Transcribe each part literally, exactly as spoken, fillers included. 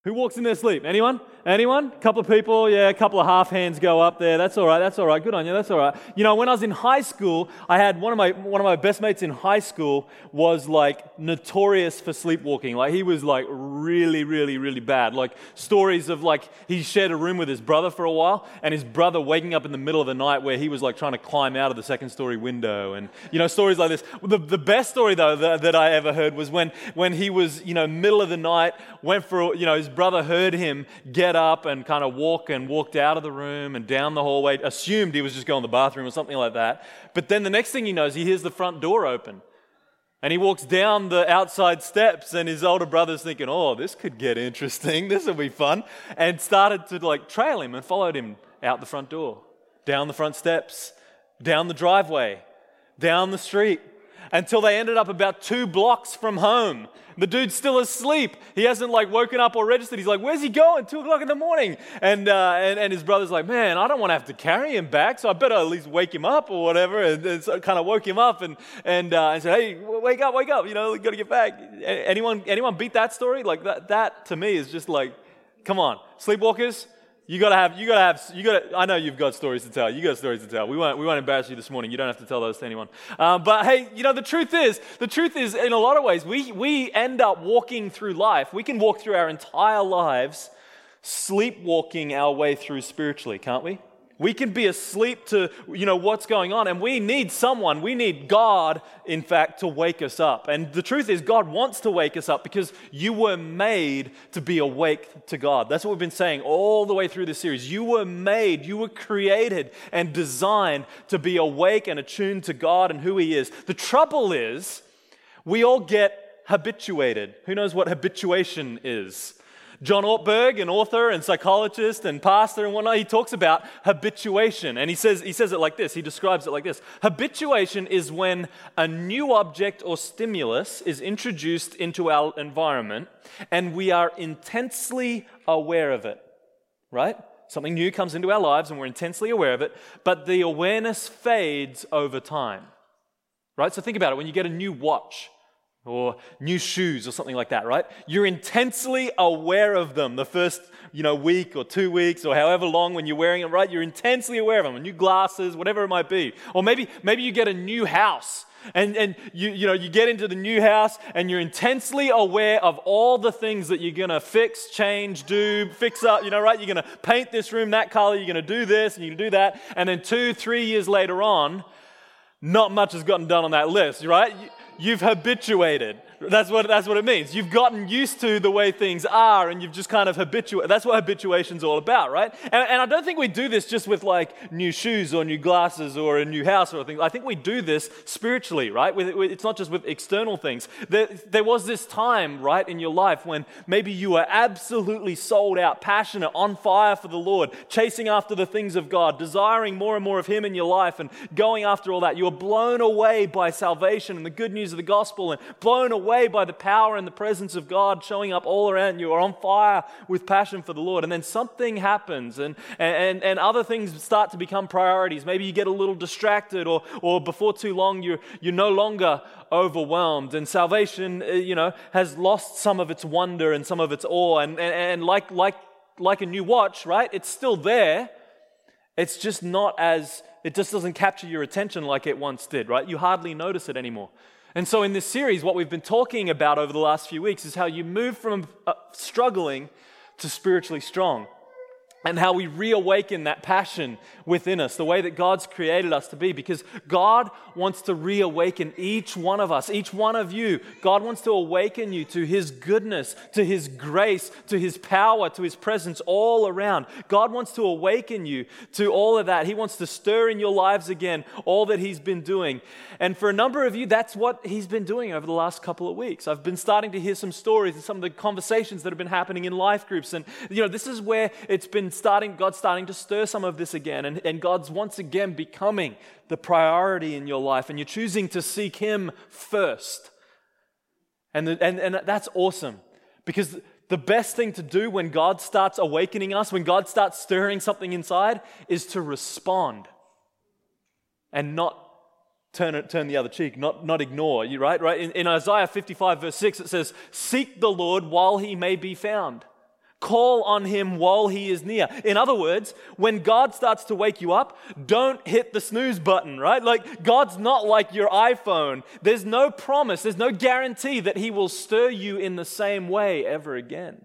Who walks in their sleep? Anyone? Anyone? A couple of people? Yeah, a couple of half hands go up there. That's all right. That's all right. Good on you. That's all right. You know, when I was in high school, I had one of my one of my best mates in high school was like notorious for sleepwalking. Like he was like really, really, really bad. Like stories of like he shared a room with his brother for a while, and his brother waking up in the middle of the night where he was like trying to climb out of the second story window, and you know stories like this. The the best story though that, that I ever heard was when when he was you know middle of the night, went for you know his brother heard him get up and kind of walk and walked out of the room and down the hallway, assumed he was just going to the bathroom or something like that. But then the next thing he knows, he hears the front door open. And he walks down the outside steps, and his older brother's thinking, oh, this could get interesting. This will be fun. And started to like trail him and followed him out the front door, down the front steps, down the driveway, down the street, until they ended up about two blocks from home. The dude's still asleep. He hasn't like woken up or registered. He's like, where's he going? Two o'clock in the morning. And, uh, and and his brother's like, man, I don't want to have to carry him back, so I better at least wake him up or whatever. And, and so kind of woke him up and and, uh, and said, hey, wake up, wake up. You know, got to get back. Anyone anyone beat that story? Like that that to me is just like, come on, sleepwalkers. You gotta have, you gotta have, you gotta. I know you've got stories to tell. You got stories to tell. We won't, we won't embarrass you this morning. You don't have to tell those to anyone. Um, but hey, you know the truth is, the truth is, in a lot of ways, we we end up walking through life. We can walk through our entire lives, sleepwalking our way through spiritually, can't we? We can be asleep to, you know, what's going on, and we need someone, we need God, in fact, to wake us up. And the truth is, God wants to wake us up because you were made to be awake to God. That's what we've been saying all the way through this series. You were made, you were created and designed to be awake and attuned to God and who He is. The trouble is, we all get habituated. Who knows what habituation is? John Ortberg, an author and psychologist and pastor and whatnot, he talks about habituation. And he says, he says it like this. He describes it like this. Habituation is when a new object or stimulus is introduced into our environment and we are intensely aware of it, right? Something new comes into our lives and we're intensely aware of it, but the awareness fades over time, right? So think about it. When you get a new watch, or new shoes or something like that, right? You're intensely aware of them the first, you know, week or two weeks or however long when you're wearing them, right? You're intensely aware of them. New glasses, whatever it might be. Or maybe maybe you get a new house and, and you you know you get into the new house and you're intensely aware of all the things that you're going to fix, change, do, fix up, you know, right? You're going to paint this room that color, you're going to do this and you're going to do that. And then two, three years later on, not much has gotten done on that list, right? You've habituated. That's what that's what it means. You've gotten used to the way things are, and you've just kind of habituated. That's what habituation's all about, right? And, and I don't think we do this just with like new shoes or new glasses or a new house or things. I think we do this spiritually, right? With, with, it's not just with external things. There, there was this time, right, in your life when maybe you were absolutely sold out, passionate, on fire for the Lord, chasing after the things of God, desiring more and more of Him in your life, and going after all that. You were blown away by salvation and the good news of the gospel, and blown away by the power and the presence of God showing up all around you. Are on fire with passion for the Lord, and then something happens and, and, and other things start to become priorities. Maybe you get a little distracted, or or before too long you're, you're no longer overwhelmed, and salvation you know has lost some of its wonder and some of its awe, and, and, and like, like, like a new watch, right? It's still there. It's just not as, it just doesn't capture your attention like it once did, right? You hardly notice it anymore. And so in this series, what we've been talking about over the last few weeks is how you move from uh, struggling to spiritually strong, and how we reawaken that passion within us, the way that God's created us to be, because God wants to reawaken each one of us, each one of you. God wants to awaken you to His goodness, to His grace, to His power, to His presence all around. God wants to awaken you to all of that. He wants to stir in your lives again all that He's been doing. And for a number of you, that's what He's been doing over the last couple of weeks. I've been starting to hear some stories and some of the conversations that have been happening in life groups. And, you know, this is where it's been starting, God's starting to stir some of this again. And, and God's once again becoming the priority in your life. And you're choosing to seek Him first. And, the, and, and that's awesome. Because the best thing to do when God starts awakening us, when God starts stirring something inside, is to respond. And not turn it, turn the other cheek, not, not ignore. You right? Right? In, in Isaiah fifty-five verse six, it says, "Seek the Lord while He may be found. Call on him while he is near. In other words, when God starts to wake you up, don't hit the snooze button, right? Like, God's not like your iPhone. There's no promise, there's no guarantee that he will stir you in the same way ever again.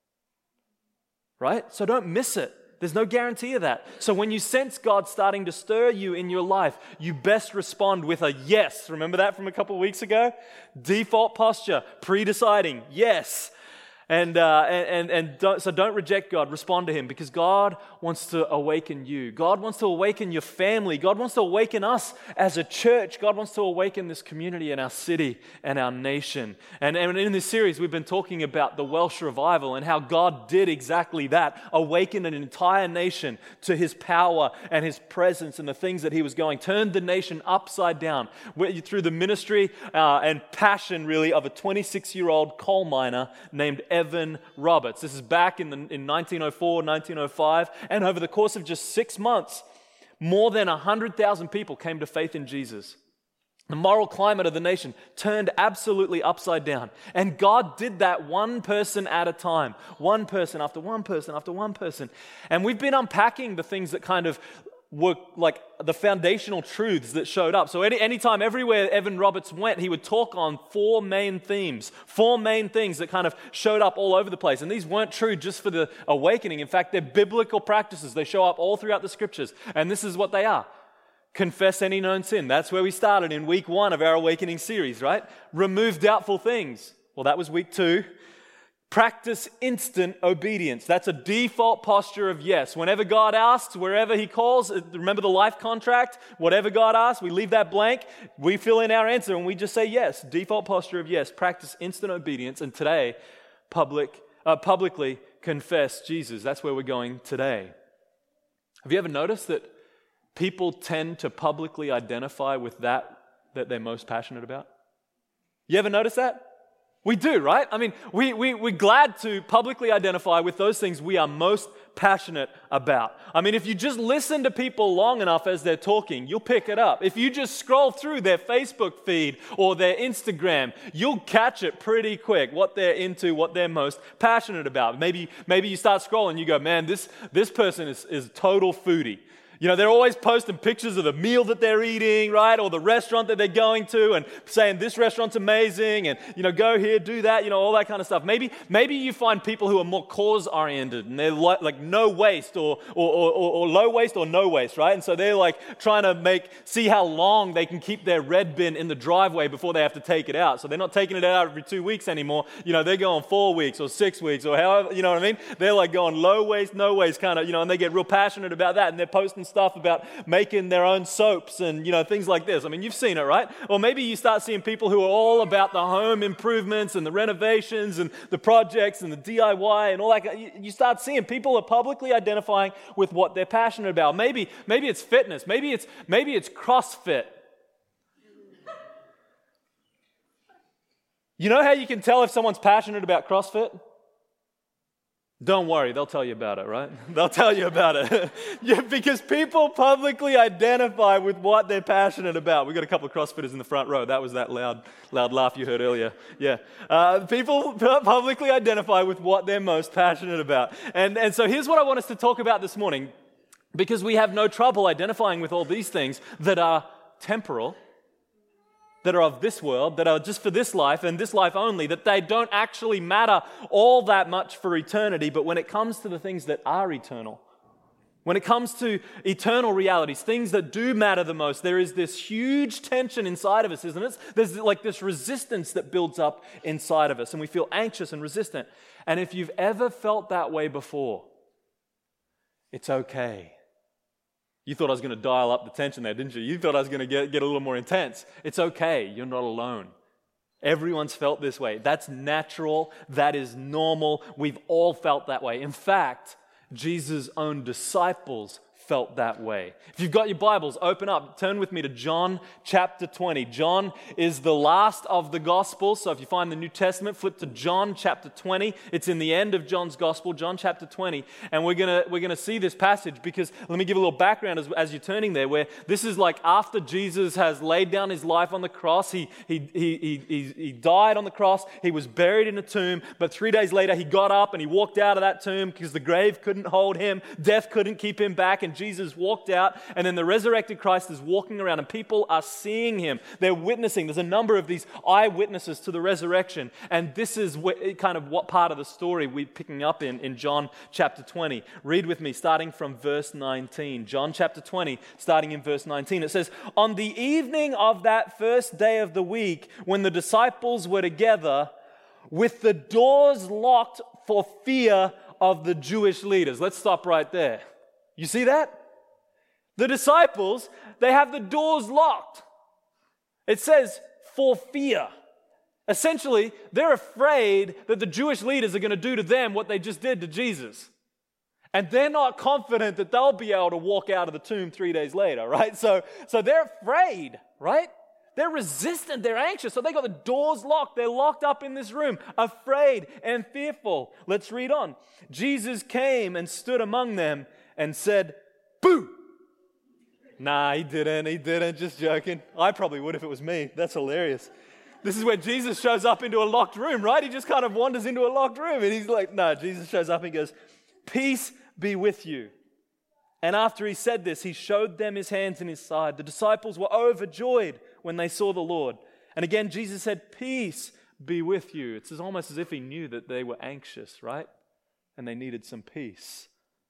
Right? So don't miss it. There's no guarantee of that. So when you sense God starting to stir you in your life, you best respond with a yes. Remember that from a couple of weeks ago? Default posture, pre-deciding, yes. And uh, and and don't, so don't reject God. Respond to him, because God wants to awaken you. God wants to awaken your family. God wants to awaken us as a church. God wants to awaken this community and our city and our nation. And, and in this series, we've been talking about the Welsh revival and how God did exactly that, awaken an entire nation to his power and his presence and the things that he was going, turned the nation upside down through the ministry uh, and passion, really, of a twenty-six-year-old coal miner named Evan Roberts. This is back in, the, in nineteen oh four, nineteen oh five, and over the course of just six months, more than one hundred thousand people came to faith in Jesus. The moral climate of the nation turned absolutely upside down. And God did that one person at a time, one person after one person after one person. And we've been unpacking the things that kind of were like the foundational truths that showed up. So any anytime, everywhere Evan Roberts went, he would talk on four main themes, four main things that kind of showed up all over the place. And these weren't true just for the awakening. In fact, they're biblical practices. They show up all throughout the scriptures. And this is what they are. Confess any known sin. That's where we started in week one of our awakening series, right? Remove doubtful things. Well, that was week two. Practice instant obedience. That's a default posture of yes. Whenever God asks, wherever he calls, remember the life contract? Whatever God asks, we leave that blank. We fill in our answer and we just say yes. Default posture of yes. Practice instant obedience. And today, public, uh, publicly confess Jesus. That's where we're going today. Have you ever noticed that people tend to publicly identify with that that they're most passionate about? You ever notice that? We do, right? I mean, we, we, we're glad to publicly identify with those things we are most passionate about. I mean, if you just listen to people long enough as they're talking, you'll pick it up. If you just scroll through their Facebook feed or their Instagram, you'll catch it pretty quick, what they're into, what they're most passionate about. Maybe, maybe you start scrolling, you go, man, this, this person is, is total foodie. You know, they're always posting pictures of the meal that they're eating, right? Or the restaurant that they're going to and saying, this restaurant's amazing and, you know, go here, do that, you know, all that kind of stuff. Maybe maybe you find people who are more cause-oriented and they're like, like no waste or, or, or, or low waste or no waste, right? And so they're like trying to make, see how long they can keep their red bin in the driveway before they have to take it out. So they're not taking it out every two weeks anymore. You know, they're going four weeks or six weeks or however, you know what I mean? They're like going low waste, no waste kind of, you know, and they get real passionate about that and they're posting stuff about making their own soaps and, you know, things like this. I mean, you've seen it, right? Or maybe you start seeing people who are all about the home improvements and the renovations and the projects and the D I Y and all that. You start seeing people are publicly identifying with what they're passionate about. Maybe, maybe it's fitness. Maybe it's, maybe it's CrossFit. You know how you can tell if someone's passionate about CrossFit? Don't worry, they'll tell you about it, right? They'll tell you about it. Yeah, because people publicly identify with what they're passionate about. We've got a couple of CrossFitters in the front row. That was that loud loud laugh you heard earlier. Yeah. Uh, people publicly identify with what they're most passionate about. And, and so here's what I want us to talk about this morning, because we have no trouble identifying with all these things that are temporal, that are of this world, that are just for this life and this life only, that they don't actually matter all that much for eternity. But when it comes to the things that are eternal, when it comes to eternal realities, things that do matter the most, there is this huge tension inside of us, isn't it? There's like this resistance that builds up inside of us, and we feel anxious and resistant. And if you've ever felt that way before, it's okay. You thought I was going to dial up the tension there, didn't you? You thought I was going to get, get a little more intense. It's okay. You're not alone. Everyone's felt this way. That's natural. That is normal. We've all felt that way. In fact, Jesus' own disciples felt that way. If you've got your Bibles, open up, turn with me to John chapter twenty. John is the last of the Gospels, so if you find the New Testament, flip to John chapter twenty. It's in the end of John's Gospel, John chapter twenty, and we're gonna we're gonna see this passage because let me give a little background as, as you're turning there. Where this is like after Jesus has laid down his life on the cross, he he he he he, he died on the cross, he was buried in a tomb, but three days later he got up and he walked out of that tomb because the grave couldn't hold him, death couldn't keep him back, and Jesus walked out, and then the resurrected Christ is walking around and people are seeing him. They're witnessing. There's a number of these eyewitnesses to the resurrection, and this is what, kind of what part of the story we're picking up in in John chapter twenty. Read with me starting from verse nineteen. John chapter twenty, starting in verse nineteen. It says, "On the evening of that first day of the week, when the disciples were together, with the doors locked for fear of the Jewish leaders." Let's stop right there. You see that? The disciples, they have the doors locked. It says, for fear. Essentially, they're afraid that the Jewish leaders are going to do to them what they just did to Jesus. And they're not confident that they'll be able to walk out of the tomb three days later, right? So, so they're afraid, right? They're resistant, they're anxious, so they got the doors locked. They're locked up in this room, afraid and fearful. Let's read on. Jesus came and stood among them and said, "Boo!" Nah, he didn't, he didn't, just joking. I probably would if it was me. That's hilarious. This is where Jesus shows up into a locked room, right? He just kind of wanders into a locked room and he's like, no, Jesus shows up and goes, "Peace be with you." And after he said this, he showed them his hands and his side. The disciples were overjoyed when they saw the Lord. And again, Jesus said, "Peace be with you." It's almost as if he knew that they were anxious, right? And they needed some peace.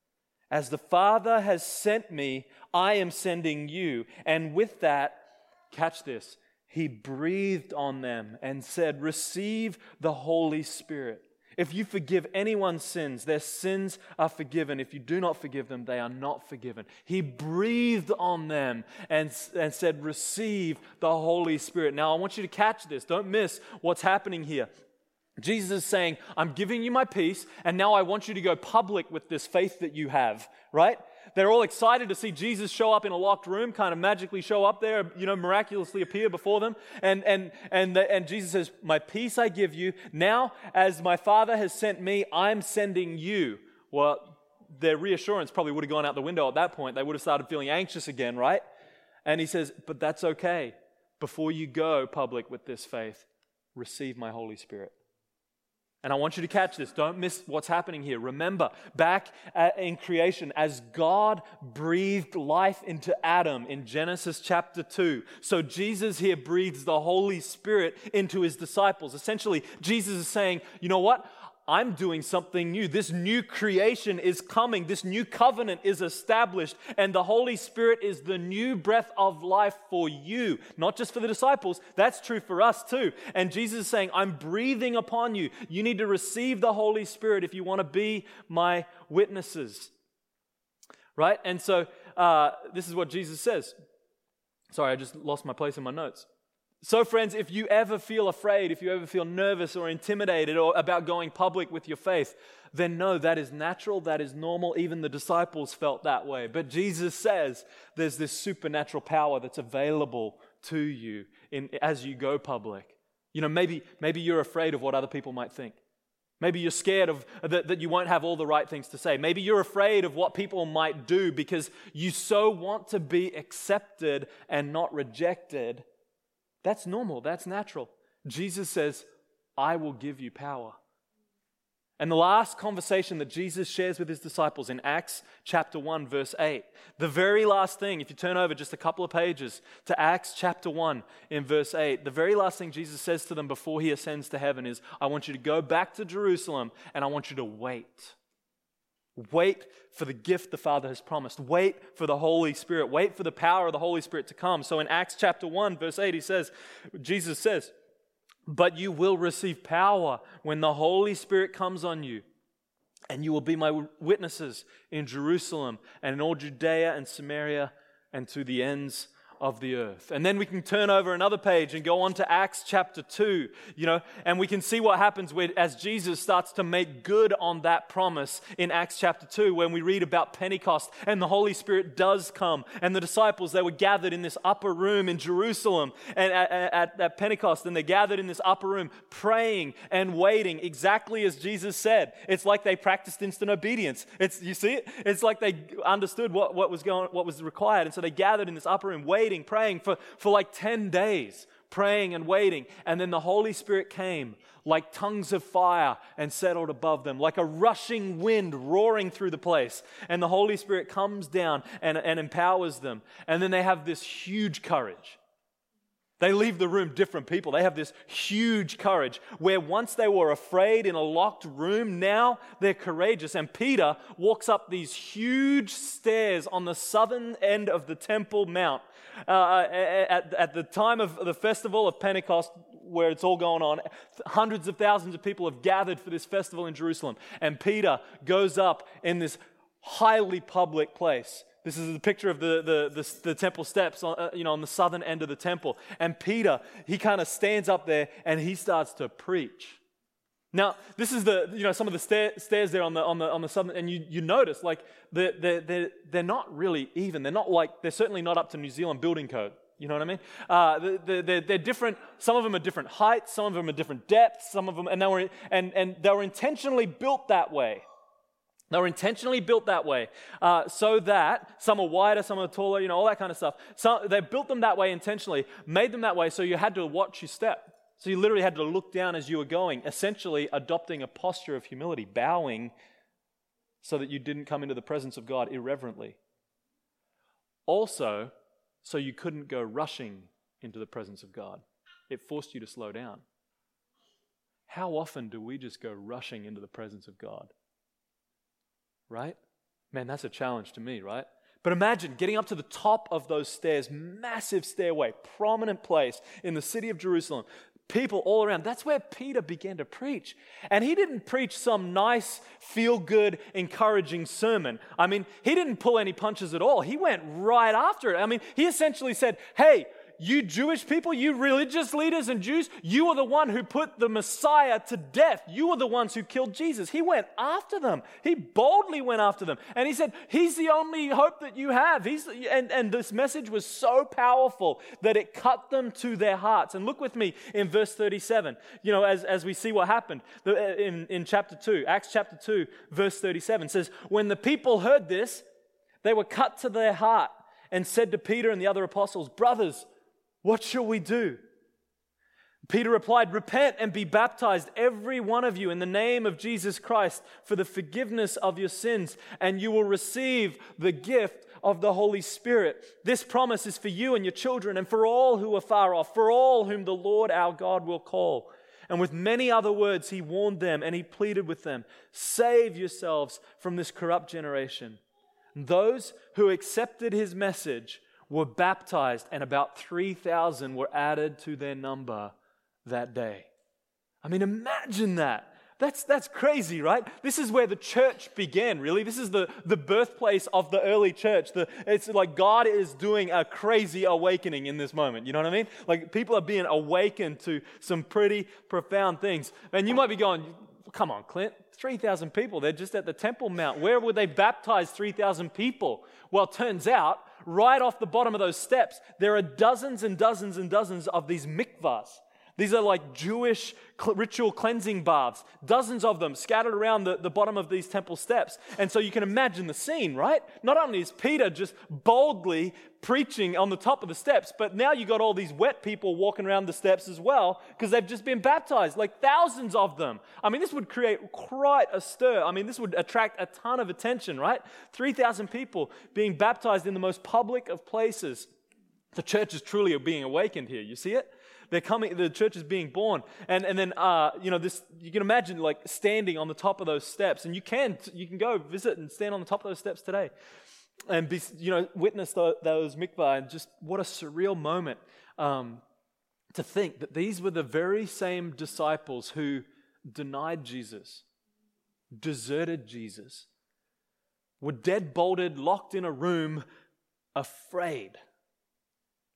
"As the Father has sent me, I am sending you." And with that, catch this, he breathed on them and said, "Receive the Holy Spirit. If you forgive anyone's sins, their sins are forgiven. If you do not forgive them, they are not forgiven." He breathed on them and, and said, "Receive the Holy Spirit." Now, I want you to catch this. Don't miss what's happening here. Jesus is saying, I'm giving you my peace, and now I want you to go public with this faith that you have, right? They're all excited to see Jesus show up in a locked room, kind of magically show up there, you know, miraculously appear before them. And and and the, and Jesus says, "My peace I give you. Now, as my Father has sent me, I'm sending you." Well, their reassurance probably would have gone out the window at that point. They would have started feeling anxious again, right? And he says, "But that's okay. Before you go public with this faith, receive my Holy Spirit." And I want you to catch this. Don't miss what's happening here. Remember, back at, in creation, as God breathed life into Adam in Genesis chapter two, so Jesus here breathes the Holy Spirit into his disciples. Essentially, Jesus is saying, you know what? I'm doing something new. This new creation is coming. This new covenant is established. And the Holy Spirit is the new breath of life for you. Not just for the disciples. That's true for us too. And Jesus is saying, I'm breathing upon you. You need to receive the Holy Spirit if you want to be my witnesses. Right? And so uh, this is what Jesus says. Sorry, I just lost my place in my notes. So friends, if you ever feel afraid, if you ever feel nervous or intimidated or about going public with your faith, then know that is natural, that is normal. Even the disciples felt that way. But Jesus says there's this supernatural power that's available to you in, as you go public. You know, maybe, maybe you're afraid of what other people might think. Maybe you're scared of that, that you won't have all the right things to say. Maybe you're afraid of what people might do because you so want to be accepted and not rejected. That's normal. That's natural. Jesus says, I will give you power. And the last conversation that Jesus shares with his disciples in Acts chapter one, verse eight, the very last thing, if you turn over just a couple of pages to Acts chapter one in verse eight, the very last thing Jesus says to them before he ascends to heaven is, I want you to go back to Jerusalem and I want you to wait. Wait for the gift the Father has promised. Wait for the Holy Spirit. Wait for the power of the Holy Spirit to come. So in Acts chapter one, verse eight, he says, Jesus says, but you will receive power when the Holy Spirit comes on you, and you will be my witnesses in Jerusalem and in all Judea and Samaria and to the ends of the earth. And then we can turn over another page and go on to Acts chapter two, you know, and we can see what happens when, as Jesus starts to make good on that promise in Acts chapter two, when we read about Pentecost and the Holy Spirit does come, and the disciples, they were gathered in this upper room in Jerusalem and at, at, at Pentecost, and they gathered in this upper room praying and waiting exactly as Jesus said. It's like they practiced instant obedience. It's, you see it? It's like they understood what, what was going, what was required, and so they gathered in this upper room waiting, praying for, for like ten days, praying and waiting. And then the Holy Spirit came like tongues of fire and settled above them, like a rushing wind roaring through the place. And the Holy Spirit comes down and, and empowers them. And then they have this huge courage. They leave the room different people. They have this huge courage where once they were afraid in a locked room, now they're courageous. And Peter walks up these huge stairs on the southern end of the Temple Mount. Uh, at, at the time of the festival of Pentecost, where it's all going on, hundreds of thousands of people have gathered for this festival in Jerusalem. And Peter goes up in this highly public place. This is a picture of the, the, the, the temple steps on, uh, you know, on the southern end of the temple. And Peter, he kind of stands up there and he starts to preach. Now, this is the, you know, some of the stair, stairs there on the on the on the southern, and you you notice like they're they're they're, they're not really even. They're not like they're certainly not up to New Zealand building code. You know what I mean? Uh, they're, they're, they're different. Some of them are different heights. Some of them are different depths. Some of them, and they were and and they were intentionally built that way. They were intentionally built that way uh, so that some are wider, some are taller, you know, all that kind of stuff. So they built them that way intentionally, made them that way so you had to watch your step. So you literally had to look down as you were going, essentially adopting a posture of humility, bowing so that you didn't come into the presence of God irreverently. Also, so you couldn't go rushing into the presence of God. It forced you to slow down. How often do we just go rushing into the presence of God? Right? Man, that's a challenge to me, right? But imagine getting up to the top of those stairs, massive stairway, prominent place in the city of Jerusalem, people all around. That's where Peter began to preach. And he didn't preach some nice, feel-good, encouraging sermon. I mean, he didn't pull any punches at all. He went right after it. I mean, he essentially said, hey, you Jewish people, you religious leaders and Jews, you are the one who put the Messiah to death. You are the ones who killed Jesus. He went after them. He boldly went after them. And he said, he's the only hope that you have. He's and, and this message was so powerful that it cut them to their hearts. And look with me in verse thirty-seven, you know, as, as we see what happened in, in chapter two, Acts chapter two, verse thirty-seven says, when the people heard this, they were cut to their heart and said to Peter and the other apostles, brothers, what shall we do? Peter replied, repent and be baptized, every one of you, in the name of Jesus Christ for the forgiveness of your sins, and you will receive the gift of the Holy Spirit. This promise is for you and your children and for all who are far off, for all whom the Lord our God will call. And with many other words he warned them and he pleaded with them, save yourselves from this corrupt generation. Those who accepted his message were baptized, and about three thousand were added to their number that day. I mean, imagine that. That's that's crazy, right? This is where the church began, really. This is the, the birthplace of the early church. The, it's like God is doing a crazy awakening in this moment. You know what I mean? Like people are being awakened to some pretty profound things. And you might be going, come on, Clint, three thousand people. They're just at the Temple Mount. Where would they baptize three thousand people? Well, it turns out, right off the bottom of those steps, there are dozens and dozens and dozens of these mikvahs. These are like Jewish ritual cleansing baths, dozens of them scattered around the, the bottom of these temple steps. And so you can imagine the scene, right? Not only is Peter just boldly preaching on the top of the steps, but now you got all these wet people walking around the steps as well because they've just been baptized, like thousands of them. I mean, this would create quite a stir. I mean, this would attract a ton of attention, right? three thousand people being baptized in the most public of places. The church is truly being awakened here. You see it? They're coming, the church is being born. And and then, uh, you know, this, you can imagine like standing on the top of those steps. And you can, you can go visit and stand on the top of those steps today. And, be, you know, witness the, those mikvah. And just what a surreal moment um, to think that these were the very same disciples who denied Jesus, deserted Jesus, were dead-bolted, locked in a room, afraid.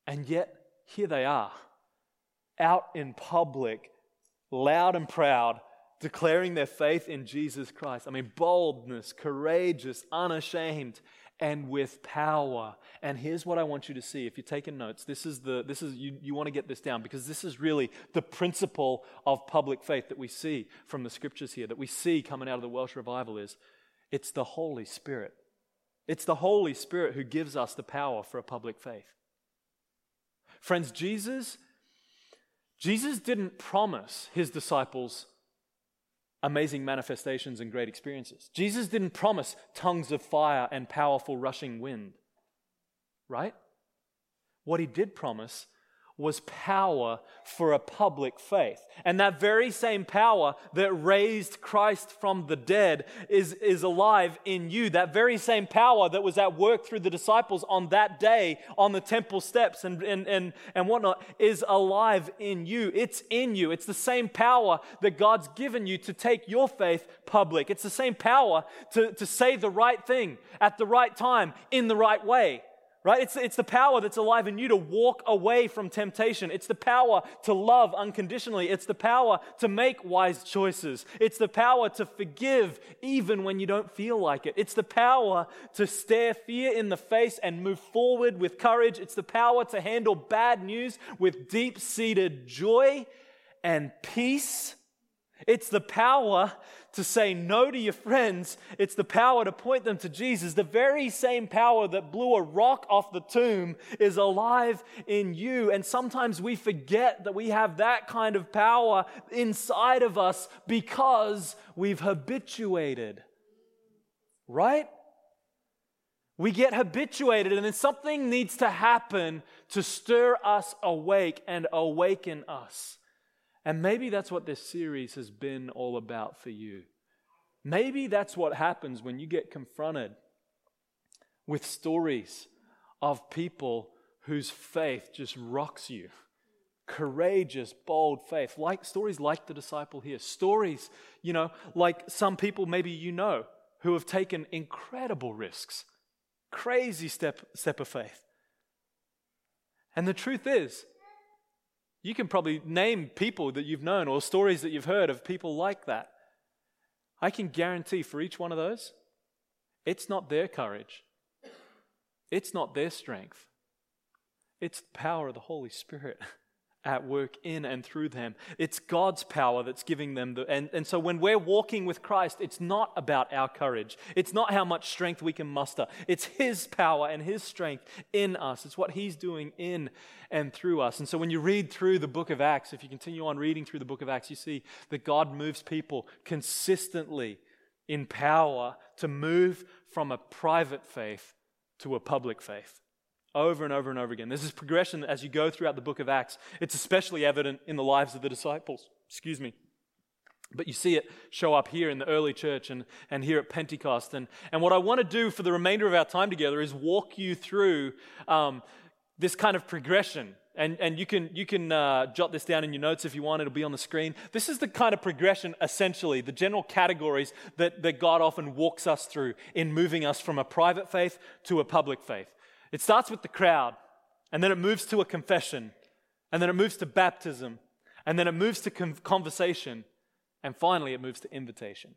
And yet, here they are, out in public, loud and proud, declaring their faith in Jesus Christ. I mean, boldness, courageous, unashamed, and with power. And here's what I want you to see. If you're taking notes, this is the this is you, you want to get this down, because this is really the principle of public faith that we see from the scriptures here, that we see coming out of the Welsh revival is it's the Holy Spirit. It's the Holy Spirit who gives us the power for a public faith. Friends, Jesus, Jesus didn't promise his disciples amazing manifestations and great experiences. Jesus didn't promise tongues of fire and powerful rushing wind, right? What he did promise was power for a public faith. And that very same power that raised Christ from the dead is, is alive in you. That very same power that was at work through the disciples on that day on the temple steps and, and, and, and whatnot is alive in you. It's in you. It's the same power that God's given you to take your faith public. It's the same power to, to say the right thing at the right time in the right way. Right? It's, it's the power that's alive in you to walk away from temptation. It's the power to love unconditionally. It's the power to make wise choices. It's the power to forgive even when you don't feel like it. It's the power to stare fear in the face and move forward with courage. It's the power to handle bad news with deep-seated joy and peace. It's the power to say no to your friends. It's the power to point them to Jesus. The very same power that blew a rock off the tomb is alive in you. And sometimes we forget that we have that kind of power inside of us because we've habituated. Right? We get habituated, and then something needs to happen to stir us awake and awaken us. And maybe that's what this series has been all about for you. Maybe that's what happens when you get confronted with stories of people whose faith just rocks you. Courageous, bold faith. Like stories like the disciple here. Stories, you know, like some people maybe you know who have taken incredible risks. Crazy step, step of faith. And the truth is, you can probably name people that you've known or stories that you've heard of people like that. I can guarantee for each one of those, it's not their courage. It's not their strength. It's the power of the Holy Spirit at work in and through them. It's God's power that's giving them the, and, and so when we're walking with Christ, it's not about our courage. It's not how much strength we can muster. It's His power and His strength in us. It's what He's doing in and through us. And so when you read through the book of Acts, if you continue on reading through the book of Acts, you see that God moves people consistently in power to move from a private faith to a public faith. Over and over and over again. There's this progression as you go throughout the book of Acts. It's especially evident in the lives of the disciples. Excuse me. But you see it show up here in the early church and, and here at Pentecost. And, and what I want to do for the remainder of our time together is walk you through um, this kind of progression. And, and you can, you can uh, jot this down in your notes if you want. It'll be on the screen. This is the kind of progression, essentially, the general categories that, that God often walks us through in moving us from a private faith to a public faith. It starts with the crowd, and then it moves to a confession, and then it moves to baptism, and then it moves to con- conversation, and finally it moves to invitation.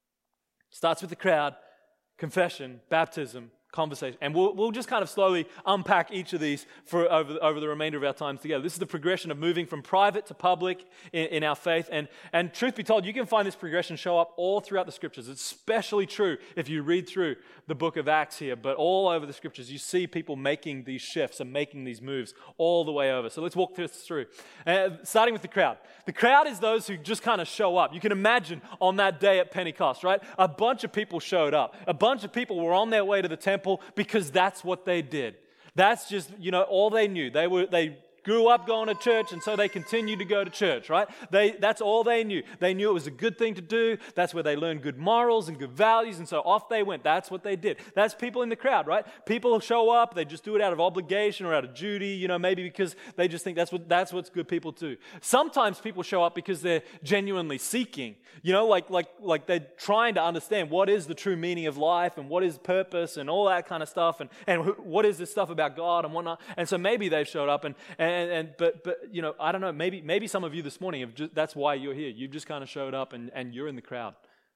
It starts with the crowd, confession, baptism, conversation. And we'll, we'll just kind of slowly unpack each of these for over, over the remainder of our times together. This is the progression of moving from private to public in, in our faith. And, and truth be told, you can find this progression show up all throughout the scriptures. It's especially true if you read through the book of Acts here. But all over the scriptures, you see people making these shifts and making these moves all the way over. So let's walk this through. Uh, starting with the crowd. The crowd is those who just kind of show up. You can imagine on that day at Pentecost, right? A bunch of people showed up. A bunch of people were on their way to the temple because that's what they did. That's just, you know, all they knew. They were, they grew up going to church, and so they continued to go to church, right? They, that's all they knew. They knew it was a good thing to do. That's where they learned good morals and good values, and so off they went. That's what they did. That's people in the crowd, right? People show up, they just do it out of obligation or out of duty, you know, maybe because they just think that's what that's what's good people do. Sometimes people show up because they're genuinely seeking, you know, like like like they're trying to understand what is the true meaning of life and what is purpose and all that kind of stuff, and and who, what is this stuff about God and whatnot. And so maybe they've showed up, and and and but but you know, I don't know, maybe maybe some of you this morning have just, that's why you're here. You've just kind of showed up and and you're in the crowd.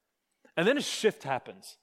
And then a shift happens.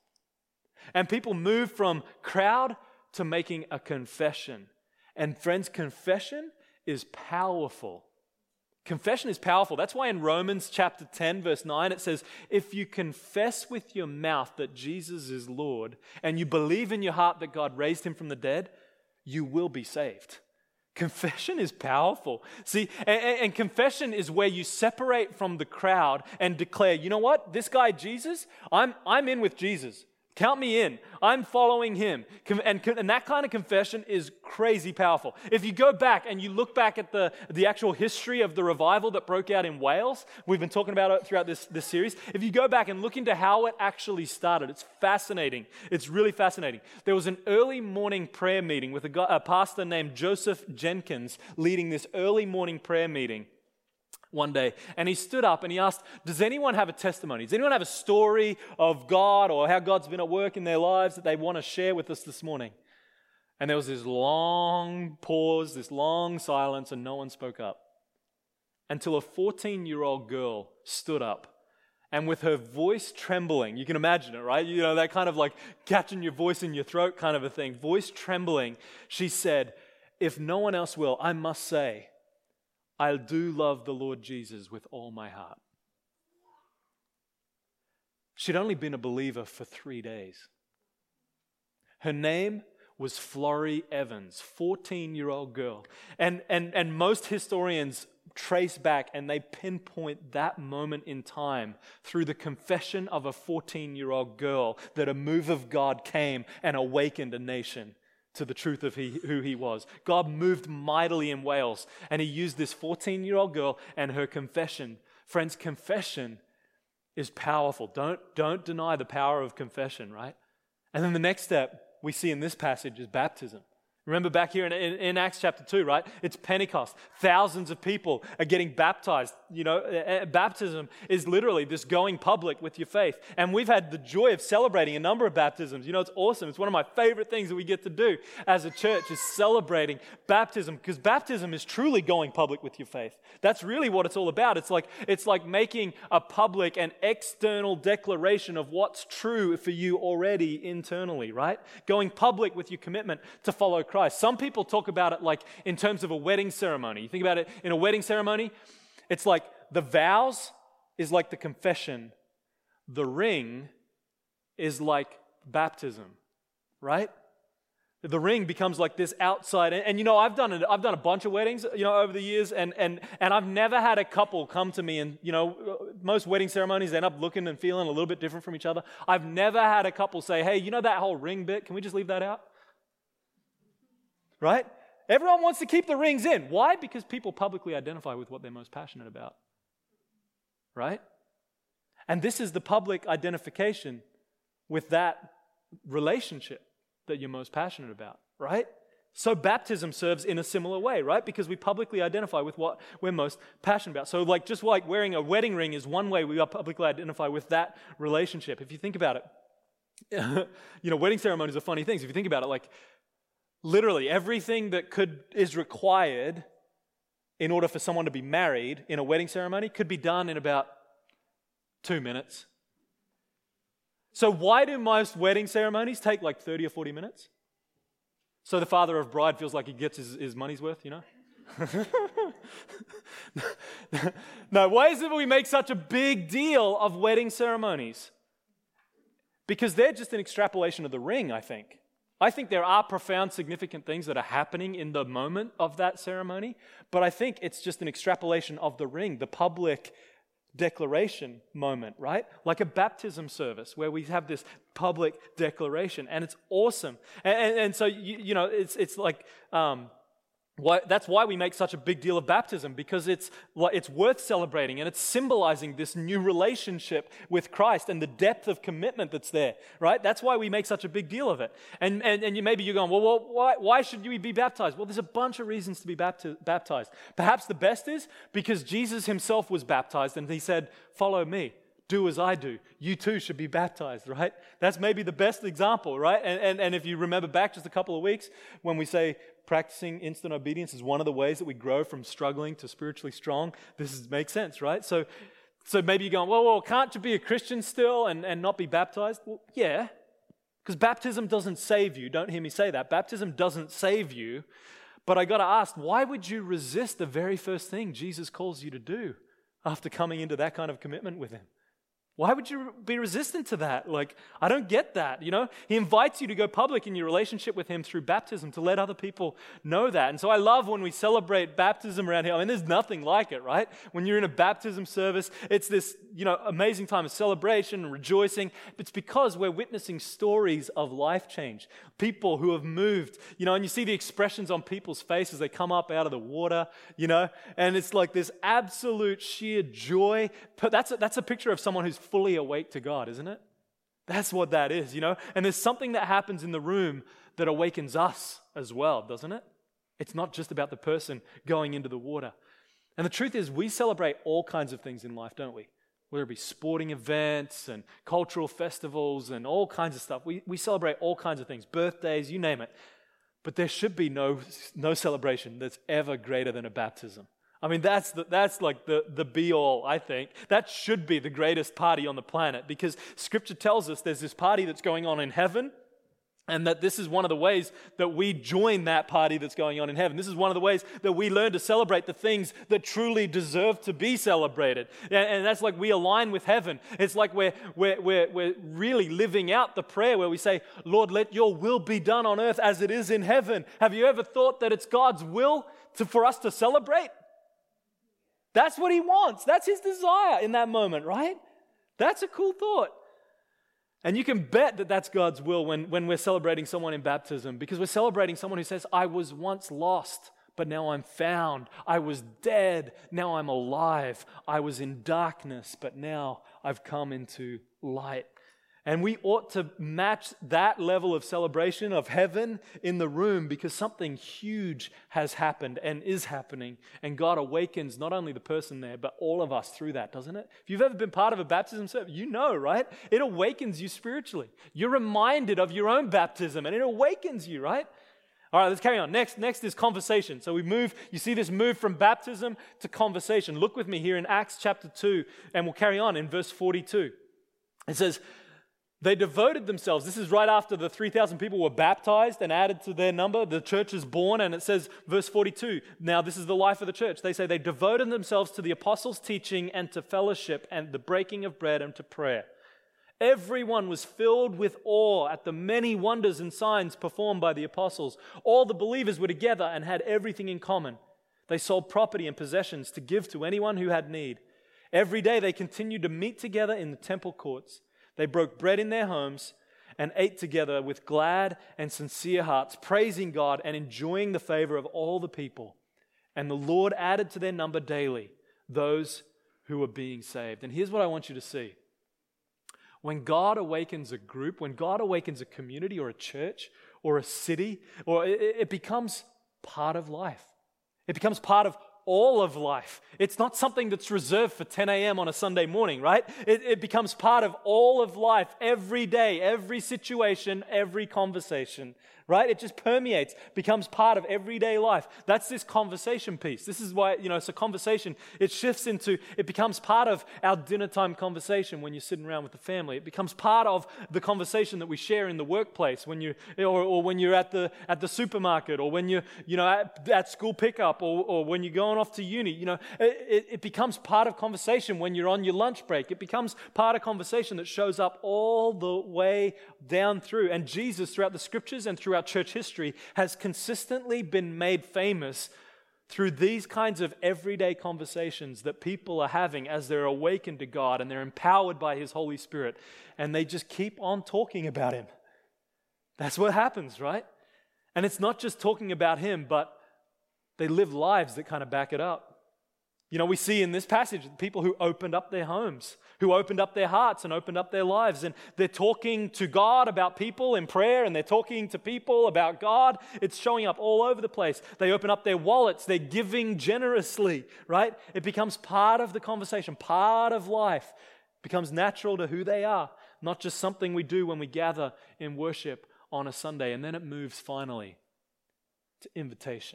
And people move from crowd to making a confession. And friends, confession is powerful. Confession is powerful. That's why in Romans chapter ten, verse nine, it says, if you confess with your mouth that Jesus is Lord and you believe in your heart that God raised him from the dead, you will be saved. Confession is powerful. See, and, and confession is where you separate from the crowd and declare, you know what, this guy Jesus, I'm I'm in with Jesus. Count me in. I'm following him. And, and that kind of confession is crazy powerful. If you go back and you look back at the, the actual history of the revival that broke out in Wales, we've been talking about it throughout this, this series. If you go back and look into how it actually started, it's fascinating. It's really fascinating. There was an early morning prayer meeting with a, guy, a pastor named Joseph Jenkins leading this early morning prayer meeting one day, and he stood up and he asked, does anyone have a testimony? Does anyone have a story of God or how God's been at work in their lives that they want to share with us this morning? And there was this long pause, this long silence, and no one spoke up until a fourteen-year-old girl stood up, and with her voice trembling, you can imagine it, right? You know, that kind of like catching your voice in your throat kind of a thing, voice trembling, she said, if no one else will, I must say, I do love the Lord Jesus with all my heart. She'd only been a believer for three days. Her name was Florrie Evans, fourteen-year-old girl. And, and, and most historians trace back and they pinpoint that moment in time through the confession of a fourteen-year-old girl that a move of God came and awakened a nation to the truth of he, who he was. God moved mightily in Wales, and he used this fourteen-year-old girl and her confession. Friends, confession is powerful. Don't, don't deny the power of confession, right? And then the next step we see in this passage is baptism. Remember back here in, in, in Acts chapter two, right? It's Pentecost. Thousands of people are getting baptized. You know, uh, baptism is literally this going public with your faith. And we've had the joy of celebrating a number of baptisms. You know, it's awesome. It's one of my favorite things that we get to do as a church is celebrating baptism, because baptism is truly going public with your faith. That's really what it's all about. It's like, it's like making a public and external declaration of what's true for you already internally, right? Going public with your commitment to follow Christ. Some people talk about it like in terms of a wedding ceremony. You think about it in a wedding ceremony, it's like the vows is like the confession. The ring is like baptism, right? The ring becomes like this outside, and, and you know, I've done it. I've done a bunch of weddings, you know, over the years, and and and I've never had a couple come to me, and you know, most wedding ceremonies end up looking and feeling a little bit different from each other. I've never had a couple say, "Hey, you know that whole ring bit? Can we just leave that out?" Right? Everyone wants to keep the rings in. Why? Because people publicly identify with what they're most passionate about. Right? And this is the public identification with that relationship that you're most passionate about. Right? So baptism serves in a similar way, right? Because we publicly identify with what we're most passionate about. So like just like wearing a wedding ring is one way we publicly identify with that relationship. If you think about it, you know, wedding ceremonies are funny things. If you think about it, like literally everything that could is required in order for someone to be married in a wedding ceremony could be done in about two minutes. So why do most wedding ceremonies take like thirty or forty minutes? So the father of bride feels like he gets his, his money's worth, you know? No, why is it we make such a big deal of wedding ceremonies? Because they're just an extrapolation of the ring, I think. I think there are profound, significant things that are happening in the moment of that ceremony, but I think it's just an extrapolation of the ring, the public declaration moment, right? Like a baptism service where we have this public declaration, and it's awesome. And, and, and so, you, you know, it's it's like um, Why, that's why we make such a big deal of baptism, because it's, it's worth celebrating and it's symbolizing this new relationship with Christ and the depth of commitment that's there, right? That's why we make such a big deal of it. And, and, and you, maybe you're going, well, well why, why should you be baptized? Well, there's a bunch of reasons to be bapti- baptized. Perhaps the best is because Jesus himself was baptized and he said, follow me. Do as I do. You too should be baptized, right? That's maybe the best example, right? And, and, and if you remember back just a couple of weeks, when we say practicing instant obedience is one of the ways that we grow from struggling to spiritually strong, this is, makes sense, right? So so maybe you're going, well, well, can't you be a Christian still and, and not be baptized? Well, yeah, because baptism doesn't save you. Don't hear me say that. Baptism doesn't save you. But I got to ask, why would you resist the very first thing Jesus calls you to do after coming into that kind of commitment with him? Why would you be resistant to that? Like, I don't get that, you know? He invites you to go public in your relationship with him through baptism to let other people know that. And so I love when we celebrate baptism around here. I mean, there's nothing like it, right? When you're in a baptism service, it's this, you know, amazing time of celebration and rejoicing. It's because we're witnessing stories of life change. People who have moved, you know, and you see the expressions on people's faces. They come up out of the water, you know? And it's like this absolute sheer joy. That's a, that's a picture of someone who's fully awake to God, isn't it? That's what that is, you know? And there's something that happens in the room that awakens us as well, doesn't it? It's not just about the person going into the water. And the truth is, we celebrate all kinds of things in life, don't we? Whether it be sporting events and cultural festivals and all kinds of stuff. We, we celebrate all kinds of things, birthdays, you name it. But there should be no, no celebration that's ever greater than a baptism. I mean, that's the, that's like the, the be-all, I think. That should be the greatest party on the planet, because Scripture tells us there's this party that's going on in heaven, and that this is one of the ways that we join that party that's going on in heaven. This is one of the ways that we learn to celebrate the things that truly deserve to be celebrated. And, and that's like we align with heaven. It's like we're, we're, we're, we're really living out the prayer where we say, Lord, let your will be done on earth as it is in heaven. Have you ever thought that it's God's will to, for us to celebrate? That's what he wants. That's his desire in that moment, right? That's a cool thought. And you can bet that that's God's will when, when we're celebrating someone in baptism, because we're celebrating someone who says, I was once lost, but now I'm found. I was dead, now I'm alive. I was in darkness, but now I've come into light. And we ought to match that level of celebration of heaven in the room, because something huge has happened and is happening. And God awakens not only the person there, but all of us through that, doesn't it? If you've ever been part of a baptism service, you know, right? It awakens you spiritually. You're reminded of your own baptism and it awakens you, right? All right, let's carry on. Next, next is conversation. So we move, you see this move from baptism to conversation. Look with me here in Acts chapter two, and we'll carry on in verse forty-two. It says, they devoted themselves. This is right after the three thousand people were baptized and added to their number. The church is born, and it says, verse forty-two, now this is the life of the church. They say they devoted themselves to the apostles' teaching and to fellowship and the breaking of bread and to prayer. Everyone was filled with awe at the many wonders and signs performed by the apostles. All the believers were together and had everything in common. They sold property and possessions to give to anyone who had need. Every day they continued to meet together in the temple courts. They broke bread in their homes and ate together with glad and sincere hearts, praising God and enjoying the favor of all the people. And the Lord added to their number daily those who were being saved. And here's what I want you to see. When God awakens a group, when God awakens a community or a church or a city, or it, it becomes part of life. It becomes part of all of life. It's not something that's reserved for ten a.m. on a Sunday morning, right? It, it becomes part of all of life, every day, every situation, every conversation, right? It just permeates, becomes part of everyday life. That's this conversation piece. This is why, you know, it's a conversation. It shifts into, it becomes part of our dinner time conversation when you're sitting around with the family. It becomes part of the conversation that we share in the workplace when you, or, or when you're at the at the supermarket, or when you're, you know, at, at school pickup, or, or when you're going off to uni. You know, it, it becomes part of conversation when you're on your lunch break. It becomes part of conversation that shows up all the way down through. And Jesus, throughout the scriptures and throughout church history, has consistently been made famous through these kinds of everyday conversations that people are having as they're awakened to God and they're empowered by His Holy Spirit, and they just keep on talking about Him. That's what happens, right? And it's not just talking about Him, but they live lives that kind of back it up. You know, we see in this passage people who opened up their homes, who opened up their hearts and opened up their lives, and they're talking to God about people in prayer, and they're talking to people about God. It's showing up all over the place. They open up their wallets, they're giving generously, right? It becomes part of the conversation, part of life. It becomes natural to who they are, not just something we do when we gather in worship on a Sunday. And then it moves finally to invitation.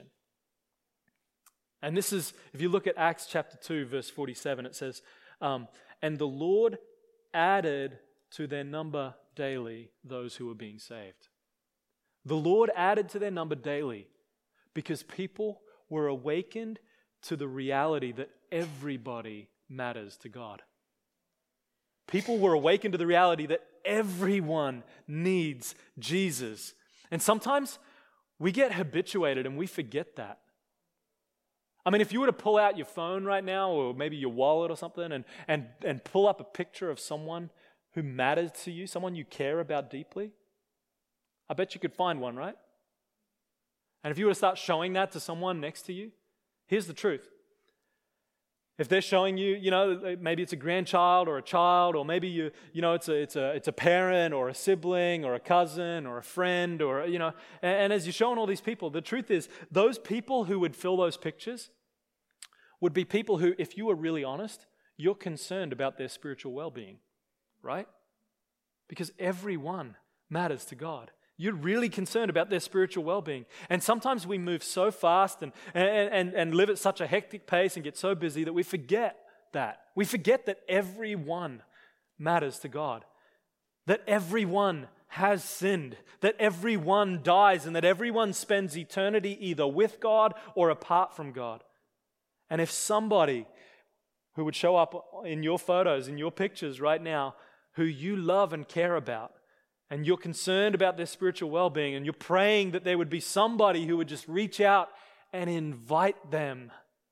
And this is, if you look at Acts chapter two, verse forty-seven, it says, um, and the Lord added to their number daily those who were being saved. The Lord added to their number daily because people were awakened to the reality that everybody matters to God. People were awakened to the reality that everyone needs Jesus. And sometimes we get habituated and we forget that. I mean, if you were to pull out your phone right now, or maybe your wallet or something, and, and, and pull up a picture of someone who matters to you, someone you care about deeply, I bet you could find one, right? And if you were to start showing that to someone next to you, here's the truth. If they're showing you, you know, maybe it's a grandchild or a child, or maybe you, you know, it's a, it's a, it's a parent or a sibling or a cousin or a friend, or, you know, and, and as you're showing all these people, the truth is those people who would fill those pictures would be people who, if you were really honest, you're concerned about their spiritual well-being, right? Because everyone matters to God. You're really concerned about their spiritual well-being. And sometimes we move so fast and, and, and, and live at such a hectic pace and get so busy that we forget that. We forget that everyone matters to God. That everyone has sinned. That everyone dies and that everyone spends eternity either with God or apart from God. And if somebody who would show up in your photos, in your pictures right now, who you love and care about, and you're concerned about their spiritual well-being, and you're praying that there would be somebody who would just reach out and invite them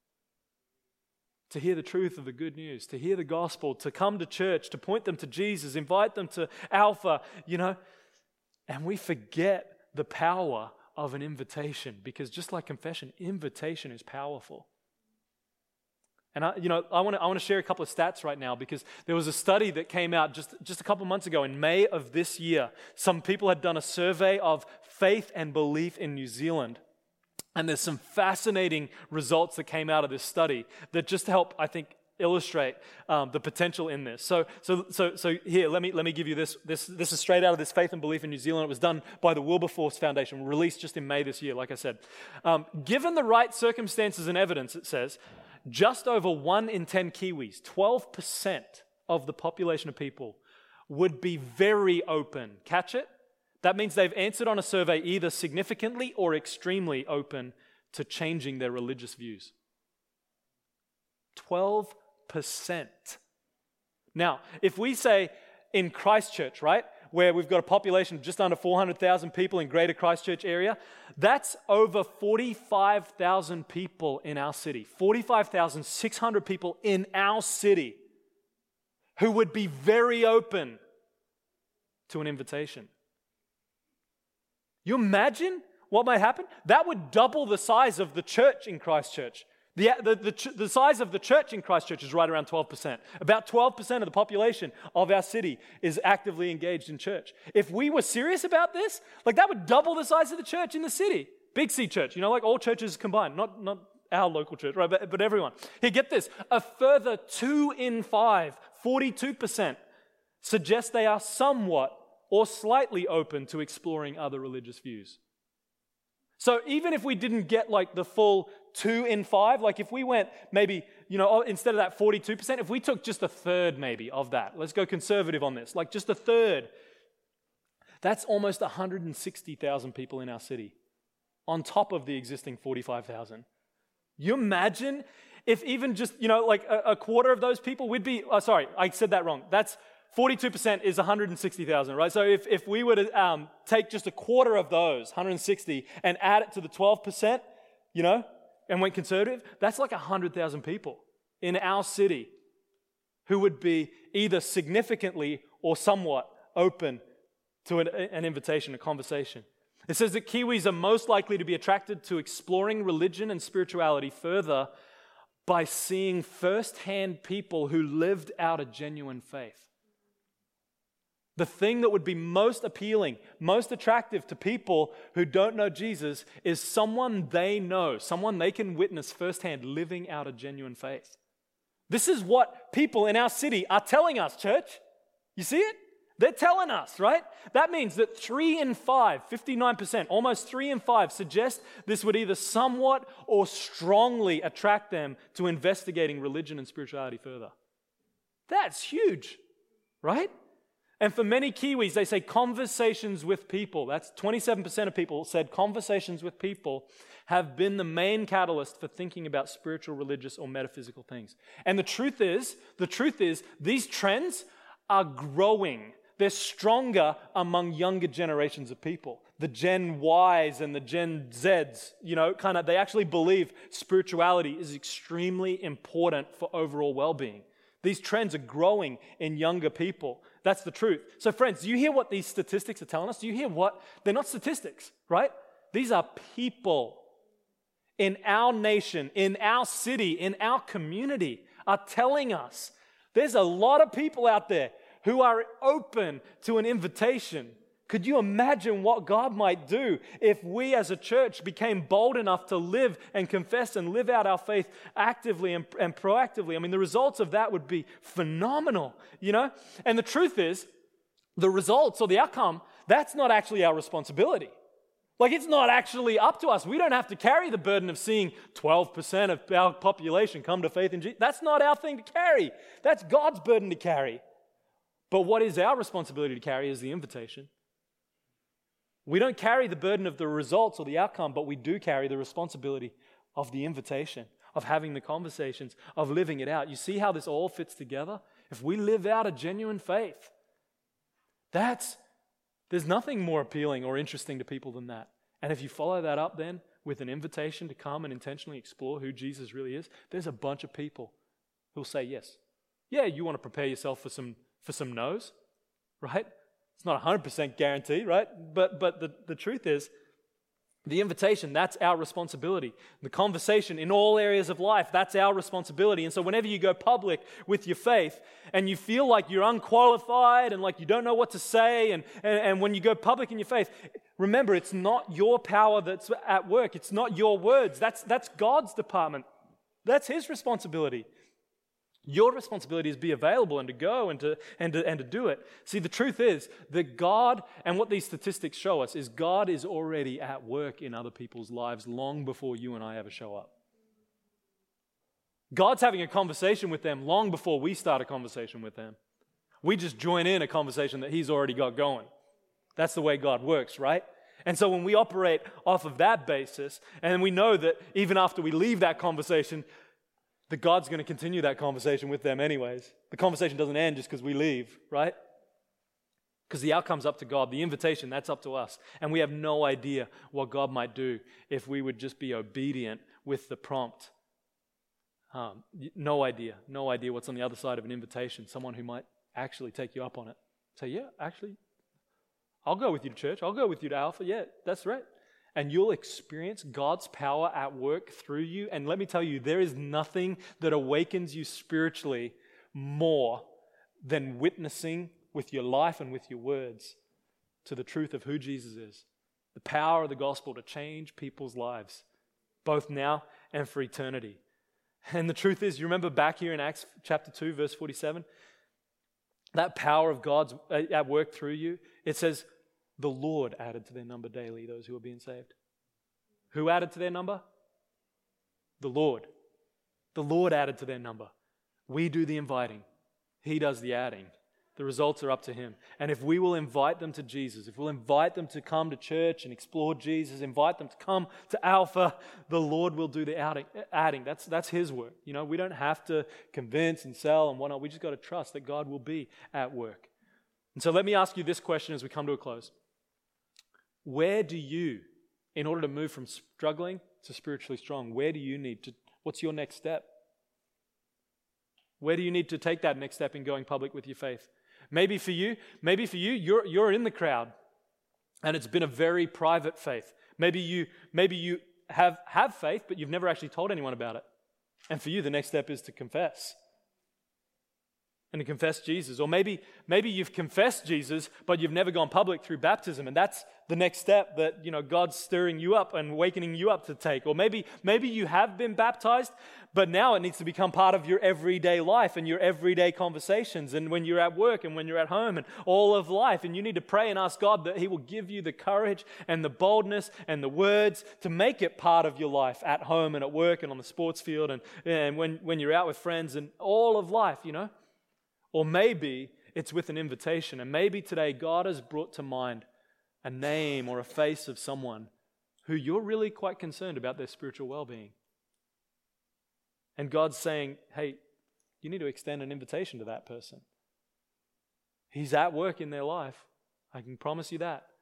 to hear the truth of the good news, to hear the gospel, to come to church, to point them to Jesus, invite them to Alpha, you know. And we forget the power of an invitation, because just like confession, invitation is powerful. And I, you know, I want to I want to share a couple of stats right now, because there was a study that came out just, just a couple months ago in May of this year. Some people had done a survey of faith and belief in New Zealand. And there's some fascinating results that came out of this study that just help, I think, illustrate um, the potential in this. So, so, so, so here, let me let me give you this. This this is straight out of this Faith and Belief in New Zealand. It was done by the Wilberforce Foundation, released just in May this year. Like I said, um, given the right circumstances and evidence, it says, just over one in ten Kiwis, twelve percent of the population of people, would be very open. Catch it? That means they've answered on a survey either significantly or extremely open to changing their religious views. twelve percent. Now, if we say in Christchurch, right, where we've got a population of just under four hundred thousand people in Greater Christchurch area, that's over forty-five thousand people in our city. forty-five thousand six hundred people in our city who would be very open to an invitation. You imagine what might happen? That would double the size of the church in Christchurch. The, the, the, the size of the church in Christchurch is right around twelve percent. About twelve percent of the population of our city is actively engaged in church. If we were serious about this, like that would double the size of the church in the city. Big C church, you know, like all churches combined, not, not our local church, right, but, but everyone. Here, get this. A further two in five, forty-two percent, suggest they are somewhat or slightly open to exploring other religious views. So even if we didn't get like the full two in five, like if we went maybe, you know, instead of that forty-two percent, if we took just a third maybe of that, let's go conservative on this, like just a third, that's almost one hundred sixty thousand people in our city on top of the existing forty-five thousand. You imagine if even just, you know, like a, a quarter of those people would be, oh, sorry, I said that wrong. That's forty-two percent is one hundred sixty thousand, right? So if, if we were to um, take just a quarter of those, one hundred sixty, and add it to the twelve percent, you know, and went conservative, that's like one hundred thousand people in our city who would be either significantly or somewhat open to an, an invitation, a conversation. It says that Kiwis are most likely to be attracted to exploring religion and spirituality further by seeing firsthand people who lived out a genuine faith. The thing that would be most appealing, most attractive to people who don't know Jesus is someone they know, someone they can witness firsthand living out a genuine faith. This is what people in our city are telling us, church. You see it? They're telling us, right? That means that three in five, fifty-nine percent, almost three in five suggest this would either somewhat or strongly attract them to investigating religion and spirituality further. That's huge, right? And for many Kiwis, they say conversations with people, that's twenty-seven percent of people said conversations with people have been the main catalyst for thinking about spiritual, religious, or metaphysical things. And the truth is, the truth is, these trends are growing. They're stronger among younger generations of people. The Gen Ys and the Gen Zs, you know, kind of, they actually believe spirituality is extremely important for overall well-being. These trends are growing in younger people. That's the truth. So friends, do you hear what these statistics are telling us? Do you hear what? They're not statistics, right? These are people in our nation, in our city, in our community are telling us there's a lot of people out there who are open to an invitation. Could you imagine what God might do if we as a church became bold enough to live and confess and live out our faith actively and, and proactively? I mean, the results of that would be phenomenal, you know? And the truth is, the results or the outcome, that's not actually our responsibility. Like, it's not actually up to us. We don't have to carry the burden of seeing twelve percent of our population come to faith in Jesus. That's not our thing to carry. That's God's burden to carry. But what is our responsibility to carry is the invitation. We don't carry the burden of the results or the outcome, but we do carry the responsibility of the invitation, of having the conversations, of living it out. You see how this all fits together? If we live out a genuine faith, that's, there's nothing more appealing or interesting to people than that. And if you follow that up then with an invitation to come and intentionally explore who Jesus really is, there's a bunch of people who'll say yes. Yeah, you want to prepare yourself for some for some no's, right? It's not one hundred percent guaranteed, right? But but the, the truth is, the invitation, that's our responsibility. The conversation in all areas of life, that's our responsibility. And so whenever you go public with your faith and you feel like you're unqualified and like you don't know what to say, and, and, and when you go public in your faith, remember, it's not your power that's at work. It's not your words. That's, that's God's department. That's His responsibility. Your responsibility is to be available and to go and to, and to and to do it. See, the truth is that God, and what these statistics show us, is God is already at work in other people's lives long before you and I ever show up. God's having a conversation with them long before we start a conversation with them. We just join in a conversation that He's already got going. That's the way God works, right? And so when we operate off of that basis, and we know that even after we leave that conversation, that God's going to continue that conversation with them anyways. The conversation doesn't end just because we leave, right? Because the outcome's up to God. The invitation, that's up to us. And we have no idea what God might do if we would just be obedient with the prompt. Um, no idea. No idea what's on the other side of an invitation. Someone who might actually take you up on it. Say, yeah, actually, I'll go with you to church. I'll go with you to Alpha. Yeah, that's right. And you'll experience God's power at work through you. And let me tell you, there is nothing that awakens you spiritually more than witnessing with your life and with your words to the truth of who Jesus is. The power of the gospel to change people's lives, both now and for eternity. And the truth is, you remember back here in Acts chapter two, verse forty-seven? That power of God's at work through you, it says, the Lord added to their number daily those who are being saved. Who added to their number? The Lord. The Lord added to their number. We do the inviting. He does the adding. The results are up to Him. And if we will invite them to Jesus, if we'll invite them to come to church and explore Jesus, invite them to come to Alpha, the Lord will do the adding. adding. That's, that's His work. You know, we don't have to convince and sell and whatnot. We just got to trust that God will be at work. And so let me ask you this question as we come to a close. Where do you, in order to move from struggling to spiritually strong, where do you need to, what's your next step? Where do you need to take that next step in going public with your faith? Maybe for you, maybe for you, you're, you're in the crowd. and it's been a very private faith. Maybe you, maybe you have, have faith, but you've never actually told anyone about it. And for you, the next step is to confess. And to confess Jesus. Or maybe, maybe you've confessed Jesus, but you've never gone public through baptism. And that's the next step that, you know, God's stirring you up and wakening you up to take. Or maybe, maybe you have been baptized, but now it needs to become part of your everyday life and your everyday conversations. And when you're at work and when you're at home and all of life. And you need to pray and ask God that He will give you the courage and the boldness and the words to make it part of your life at home and at work and on the sports field and, and when, when you're out with friends and all of life, you know. Or maybe it's with an invitation. And maybe today God has brought to mind a name or a face of someone who you're really quite concerned about their spiritual well-being. And God's saying, hey, you need to extend an invitation to that person. He's at work in their life. I can promise you that.